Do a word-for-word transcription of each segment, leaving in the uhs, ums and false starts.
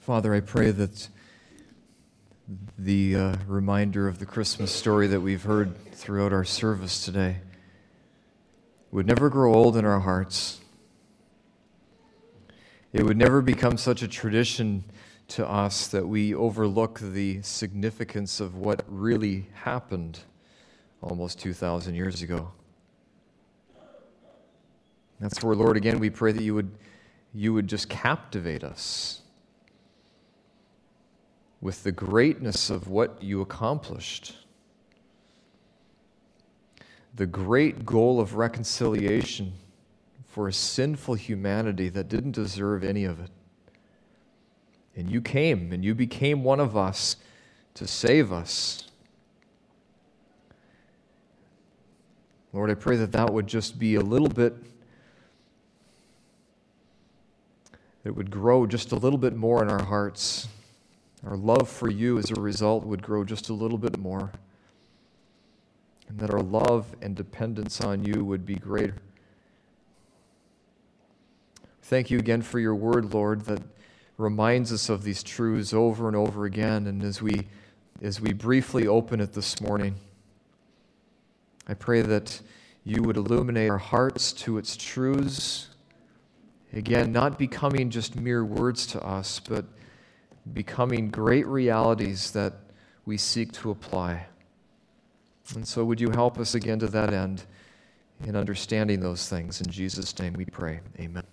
Father, I pray that the uh, reminder of the Christmas story that we've heard throughout our service today would never grow old in our hearts. It would never become such a tradition to us that we overlook the significance of what really happened almost two thousand years ago. That's where, Lord, again, we pray that you would, you would just captivate us with the greatness of what you accomplished. The great goal of reconciliation for a sinful humanity that didn't deserve any of it. And you came, and you became one of us to save us. Lord, I pray that that would just be a little bit, it would grow just a little bit more in our hearts. Our love for you as a result would grow just a little bit more. And that our love and dependence on you would be greater. Thank you again for your word, Lord, that reminds us of these truths over and over again. And as we, as we briefly open it this morning, I pray that you would illuminate our hearts to its truths. Again, not becoming just mere words to us, but becoming great realities that we seek to apply. And so would you help us again to that end in understanding those things. In Jesus' name we pray. Amen.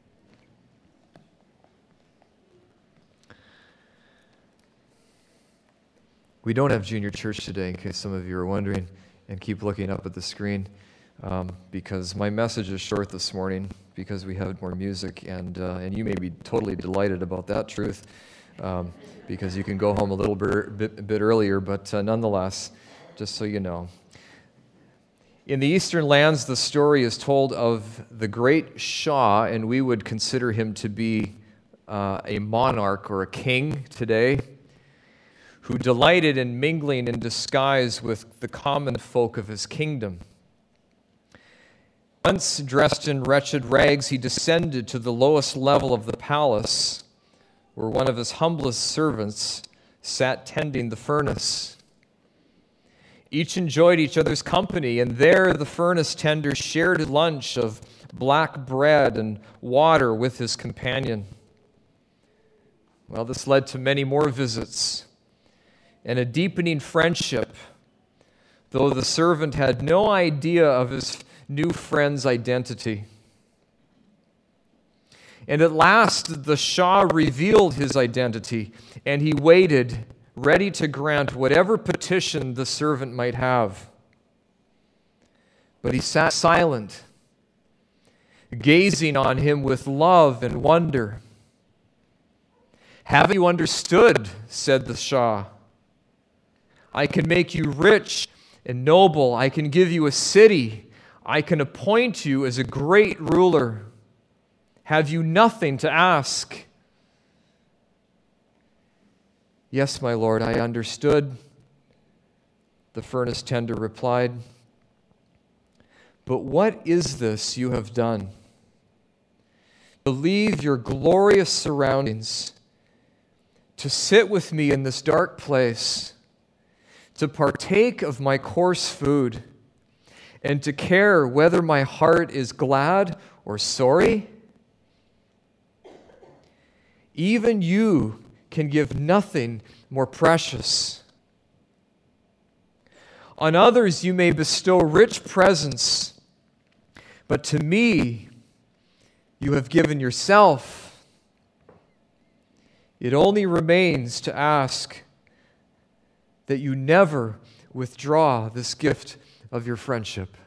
We don't have junior church today, in case some of you are wondering, and keep looking up at the screen, um, because my message is short this morning, because we have more music, and uh, and you may be totally delighted about that truth, um, because you can go home a little bit, bit, bit earlier, but uh, nonetheless, just so you know. In the Eastern lands, the story is told of the great Shah, and we would consider him to be uh, a monarch or a king today, who delighted in mingling in disguise with the common folk of his kingdom. Once dressed in wretched rags, he descended to the lowest level of the palace, where one of his humblest servants sat tending the furnace. Each enjoyed each other's company, and there the furnace tender shared lunch of black bread and water with his companion. Well, this led to many more visits and a deepening friendship, though the servant had no idea of his new friend's identity. And at last the Shah revealed his identity, and he waited, ready to grant whatever petition the servant might have. But he sat silent, gazing on him with love and wonder. "Have you understood?" said the Shah. "I can make you rich and noble. I can give you a city. I can appoint you as a great ruler. Have you nothing to ask?" "Yes, my lord, I understood," the furnace tender replied. "But what is this you have done? To leave your glorious surroundings, to sit with me in this dark place, to partake of my coarse food, and to care whether my heart is glad or sorry? Even you can give nothing more precious. On others you may bestow rich presents, but to me you have given yourself. It only remains to ask that you never withdraw this gift of your friendship."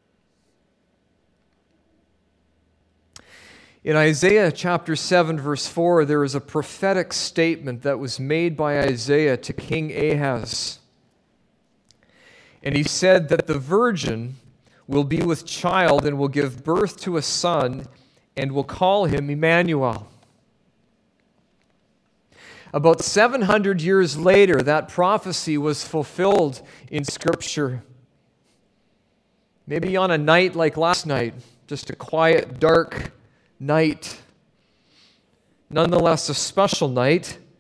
In Isaiah chapter seven, verse four, there is a prophetic statement that was made by Isaiah to King Ahaz. And he said that the virgin will be with child and will give birth to a son and will call him Emmanuel. About seven hundred years later, that prophecy was fulfilled in Scripture. Maybe on a night like last night, just a quiet, dark night. Nonetheless, a special night.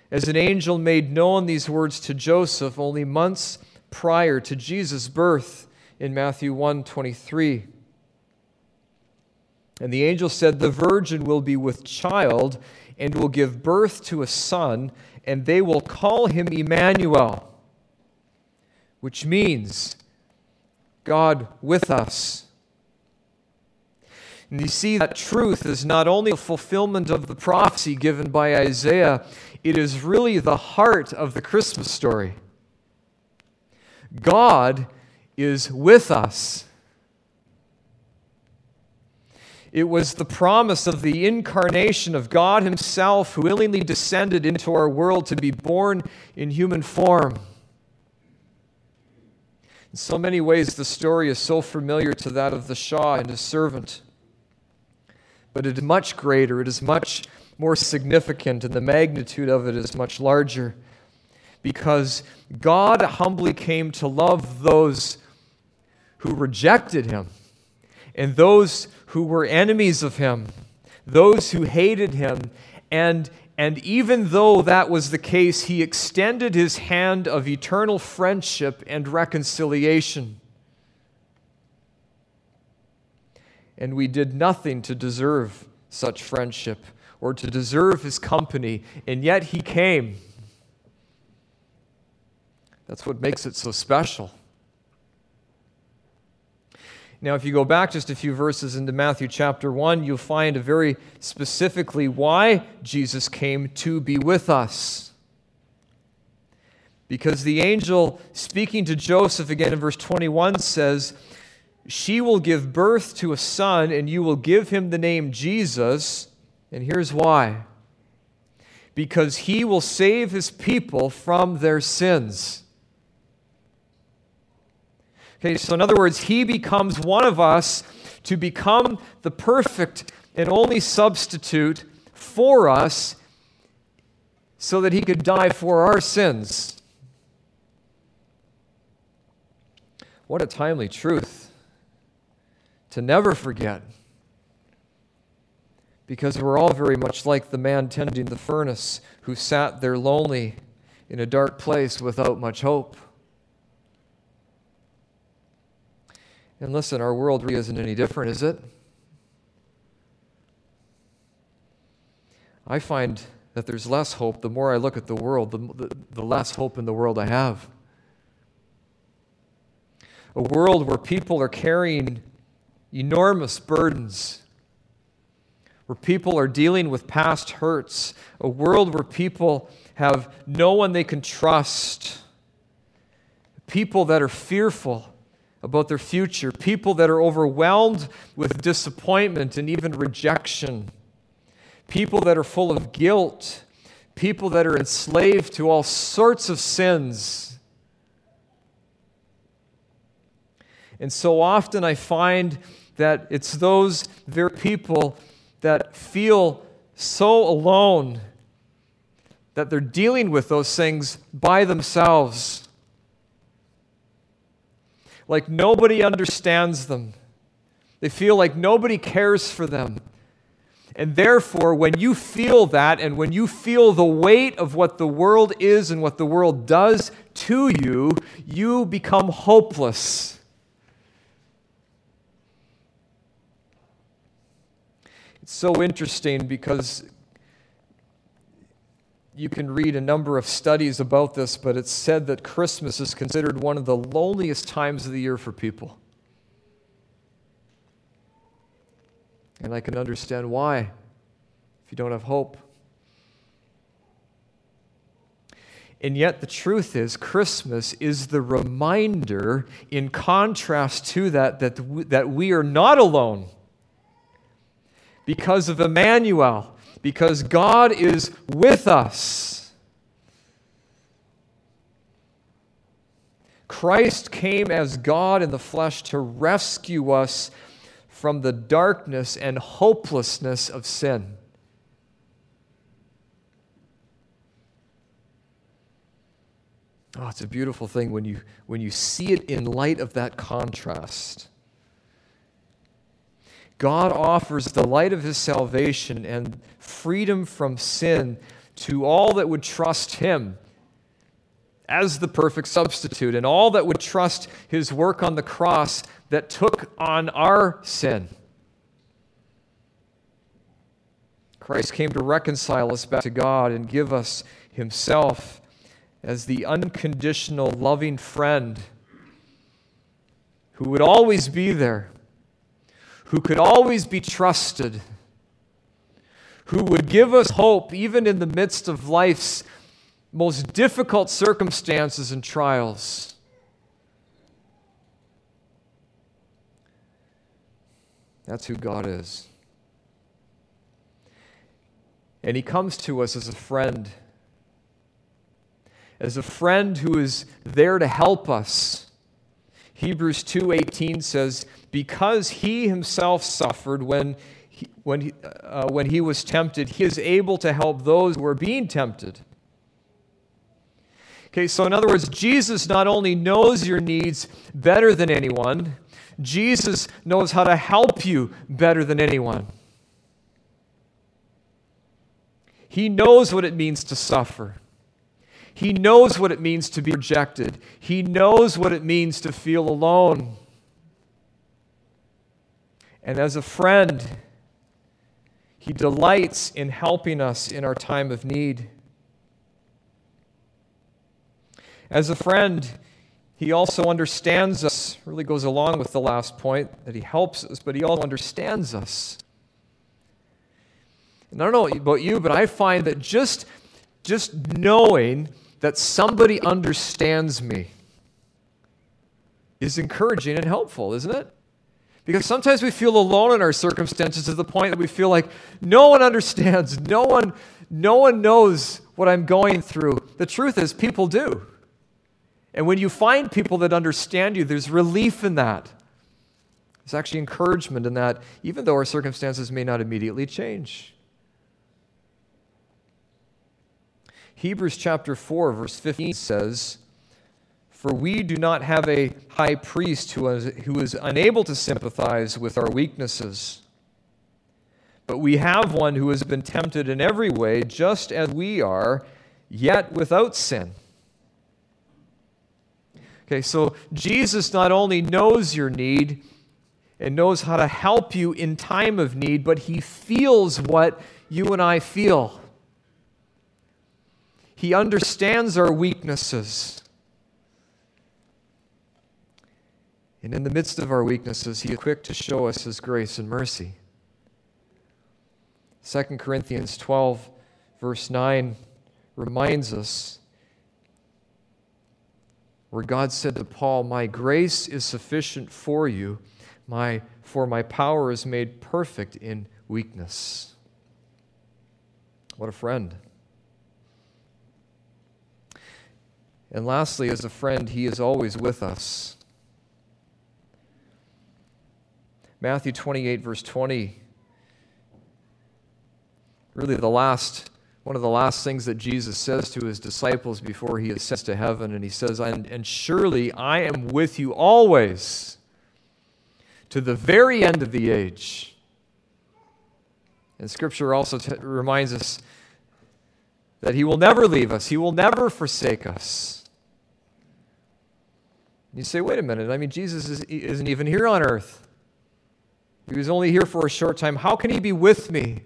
as an angel made known these words to Joseph only months prior to Jesus' birth in Matthew one twenty-three. And the angel said, "The virgin will be with child and will give birth to a son, and they will call him Emmanuel," which means God with us. And you see, that truth is not only a fulfillment of the prophecy given by Isaiah, it is really the heart of the Christmas story. God is with us. It was the promise of the incarnation of God Himself who willingly descended into our world to be born in human form. In so many ways, the story is so familiar to that of the Shah and his servant. But it is much greater, it is much more significant, and the magnitude of it is much larger. Because God humbly came to love those who rejected Him, and those who were enemies of Him, those who hated Him, and, and even though that was the case, He extended His hand of eternal friendship and reconciliation. And we did nothing to deserve such friendship or to deserve His company, and yet He came. That's what makes it so special. Now, if you go back just a few verses into Matthew chapter one, you'll find very specifically why Jesus came to be with us. Because the angel speaking to Joseph again in verse twenty-one says, "She will give birth to a son, and you will give him the name Jesus." And here's why. Because he will save his people from their sins. Okay, so in other words, he becomes one of us to become the perfect and only substitute for us so that he could die for our sins. What a timely truth to never forget. Because we're all very much like the man tending the furnace who sat there lonely in a dark place without much hope. And listen, our world really isn't any different, is it? I find that there's less hope. The more I look at the world, the, the, the less hope in the world I have. A world where people are carrying enormous burdens, where people are dealing with past hurts, a world where people have no one they can trust, people that are fearful about their future, people that are overwhelmed with disappointment and even rejection, people that are full of guilt, people that are enslaved to all sorts of sins. And so often I find that it's those very people that feel so alone that they're dealing with those things by themselves. Like nobody understands them. They feel like nobody cares for them. And therefore, when you feel that, and when you feel the weight of what the world is and what the world does to you, you become hopeless. It's so interesting because you can read a number of studies about this, but it's said that Christmas is considered one of the loneliest times of the year for people. And I can understand why, if you don't have hope. And yet the truth is, Christmas is the reminder, in contrast to that, that we, that we are not alone. Because of Emmanuel. Because God is with us. Christ came as God in the flesh to rescue us from the darkness and hopelessness of sin. Oh, it's a beautiful thing when you, when you see it in light of that contrast. God offers the light of His salvation and freedom from sin to all that would trust him as the perfect substitute, and all that would trust his work on the cross that took on our sin. Christ came to reconcile us back to God and give us himself as the unconditional, loving friend who would always be there, who could always be trusted, who would give us hope even in the midst of life's most difficult circumstances and trials. That's who God is. And he comes to us as a friend, as a friend who is there to help us. Hebrews two eighteen says, because he himself suffered when he, when, he, uh, when he was tempted, he is able to help those who are being tempted. Okay, so in other words, Jesus not only knows your needs better than anyone, Jesus knows how to help you better than anyone. He knows what it means to suffer. He knows what it means to be rejected. He knows what it means to feel alone. And as a friend, he delights in helping us in our time of need. As a friend, he also understands us, really goes along with the last point, that he helps us, but he also understands us. And I don't know about you, but I find that just, just knowing that somebody understands me is encouraging and helpful, isn't it? Because sometimes we feel alone in our circumstances to the point that we feel like no one understands, no one, no one knows what I'm going through. The truth is, people do. And when you find people that understand you, there's relief in that. There's actually encouragement in that, even though our circumstances may not immediately change. Hebrews chapter four, verse fifteen says, for we do not have a high priest who is, who is unable to sympathize with our weaknesses, but we have one who has been tempted in every way, just as we are, yet without sin. Okay, so Jesus not only knows your need and knows how to help you in time of need, but he feels what you and I feel. He understands our weaknesses. And in the midst of our weaknesses, he is quick to show us his grace and mercy. Second Corinthians twelve, verse nine, reminds us where God said to Paul, my grace is sufficient for you, my, for my power is made perfect in weakness. What a friend. And lastly, as a friend, he is always with us. Matthew twenty-eight, verse twenty, really the last One of the last things that Jesus says to his disciples before he ascends to heaven, and he says, and, and surely I am with you always to the very end of the age. And Scripture also t- reminds us that he will never leave us. He will never forsake us. You say, wait a minute, I mean, Jesus is, isn't even here on earth. He was only here for a short time. How can he be with me?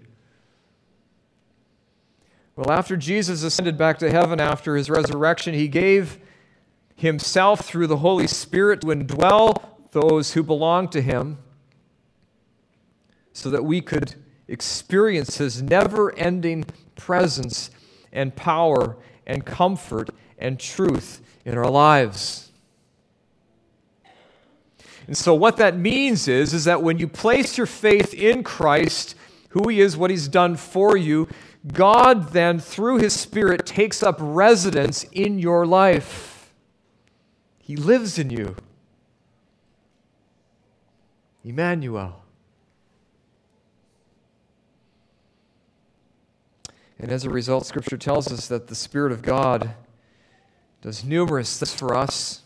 Well, after Jesus ascended back to heaven after his resurrection, he gave himself through the Holy Spirit to indwell those who belong to him so that we could experience his never-ending presence and power and comfort and truth in our lives. And so what that means is, is that when you place your faith in Christ, who he is, what he's done for you, God then, through his Spirit, takes up residence in your life. He lives in you. Emmanuel. And as a result, Scripture tells us that the Spirit of God does numerous things for us.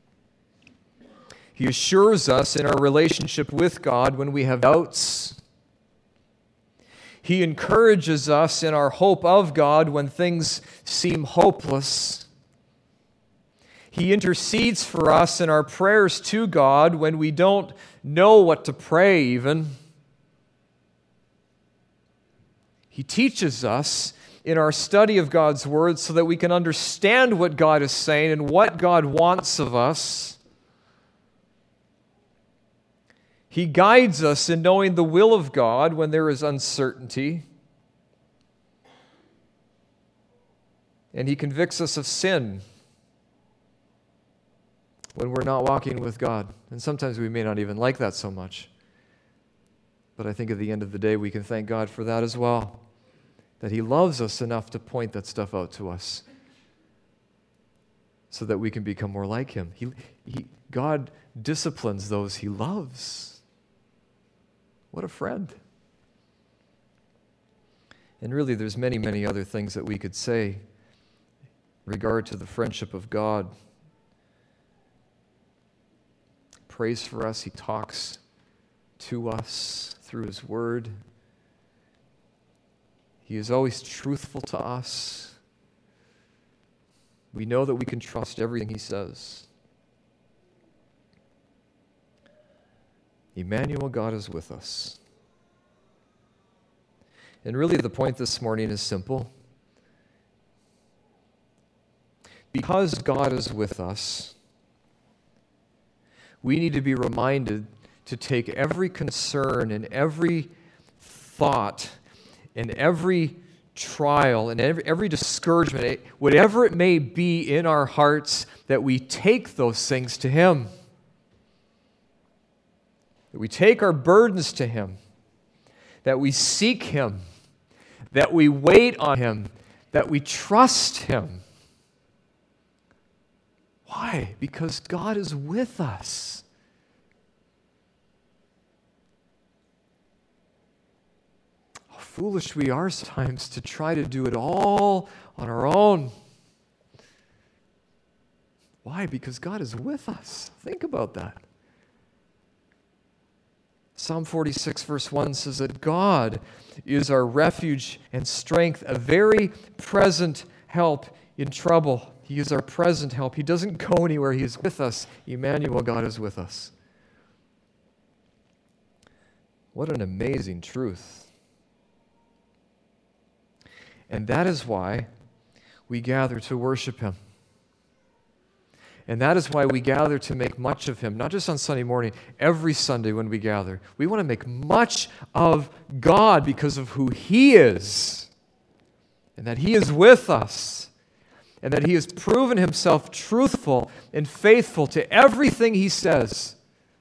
He assures us in our relationship with God when we have doubts. He encourages us in our hope of God when things seem hopeless. He intercedes for us in our prayers to God when we don't know what to pray even. He teaches us in our study of God's Word so that we can understand what God is saying and what God wants of us. He guides us in knowing the will of God when there is uncertainty. And He convicts us of sin when we're not walking with God. And sometimes we may not even like that so much. But I think at the end of the day, we can thank God for that as well. That He loves us enough to point that stuff out to us so that we can become more like Him. He, he, God disciplines those He loves. What a friend. And really, there's many, many other things that we could say in regard to the friendship of God. Prays for us. He talks to us through His Word. He is always truthful to us. We know that we can trust everything He says. Emmanuel, God is with us. And really the point this morning is simple. Because God is with us, we need to be reminded to take every concern and every thought and every trial and every, every discouragement, whatever it may be in our hearts, that we take those things to Him. That we take our burdens to Him. That we seek Him. That we wait on Him. That we trust Him. Why? Because God is with us. How foolish we are sometimes to try to do it all on our own. Why? Because God is with us. Think about that. Psalm forty-six verse one says that God is our refuge and strength, a very present help in trouble. He is our present help. He doesn't go anywhere. He is with us. Emmanuel, God is with us. What an amazing truth. And that is why we gather to worship Him. And that is why we gather to make much of Him, not just on Sunday morning, every Sunday when we gather. We want to make much of God because of who He is, and that He is with us, and that He has proven Himself truthful and faithful to everything He says.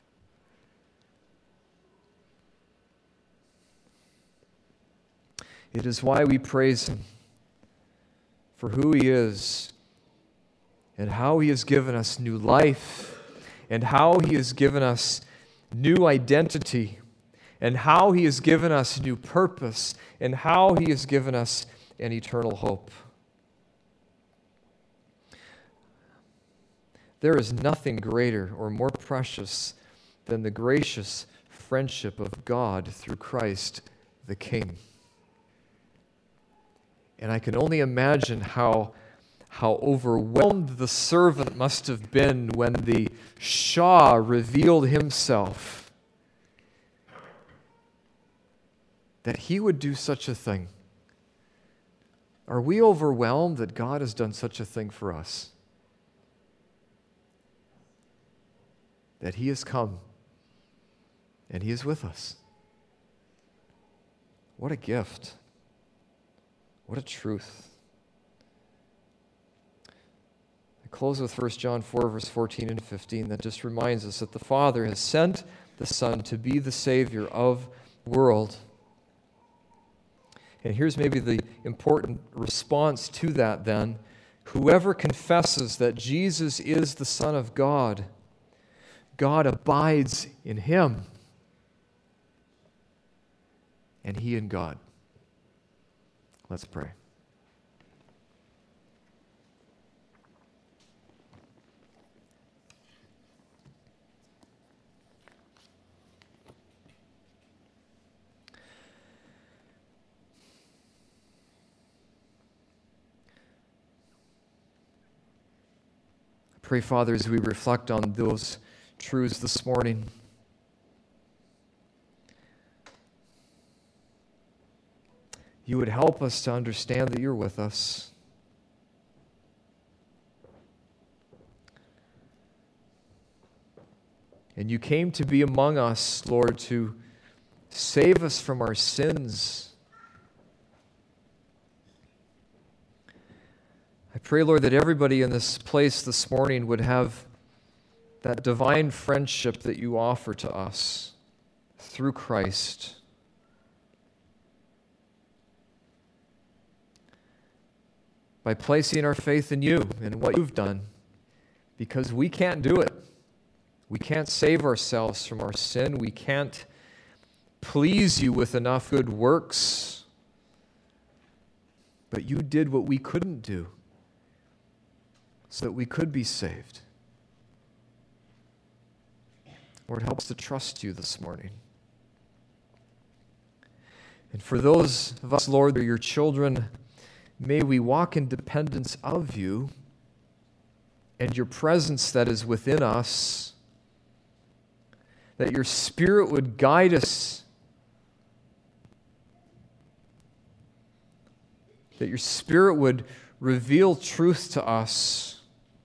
It is why we praise Him for who He is, and how He has given us new life, and how He has given us new identity, and how He has given us new purpose, and how He has given us an eternal hope. There is nothing greater or more precious than the gracious friendship of God through Christ the King. And I can only imagine how How overwhelmed the servant must have been when the Shah revealed himself. That he would do such a thing. Are we overwhelmed that God has done such a thing for us? That He has come and He is with us. What a gift. What a truth. Close with First John four, verse fourteen and fifteen, that just reminds us that the Father has sent the Son to be the Savior of the world. And here's maybe the important response to that then. Whoever confesses that Jesus is the Son of God, God abides in him, and he in God. Let's pray. Pray, Father, as we reflect on those truths this morning, you would help us to understand that you're with us. And you came to be among us, Lord, to save us from our sins. I pray, Lord, that everybody in this place this morning would have that divine friendship that you offer to us through Christ. By placing our faith in you and what you've done, because we can't do it. We can't save ourselves from our sin. We can't please you with enough good works. But you did what we couldn't do so that we could be saved. Lord, help us to trust you this morning. And for those of us, Lord, that are your children, may we walk in dependence of you and your presence that is within us, that your Spirit would guide us, that your Spirit would reveal truth to us,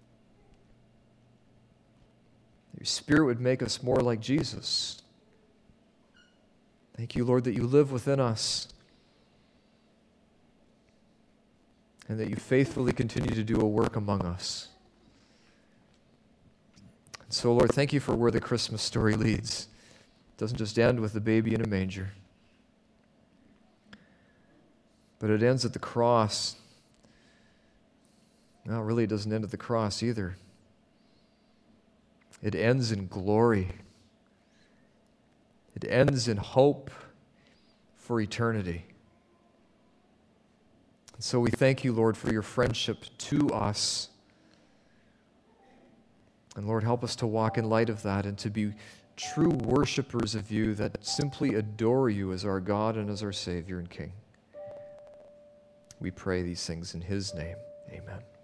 that your Spirit would make us more like Jesus. Thank you, Lord, that you live within us and that you faithfully continue to do a work among us. And so, Lord, thank you for where the Christmas story leads. It doesn't just end with the baby in a manger, but it ends at the cross. No, really, it doesn't end at the cross either. It ends in glory. It ends in hope for eternity. And so we thank you, Lord, for your friendship to us. And Lord, help us to walk in light of that and to be true worshipers of you that simply adore you as our God and as our Savior and King. We pray these things in his name. Amen.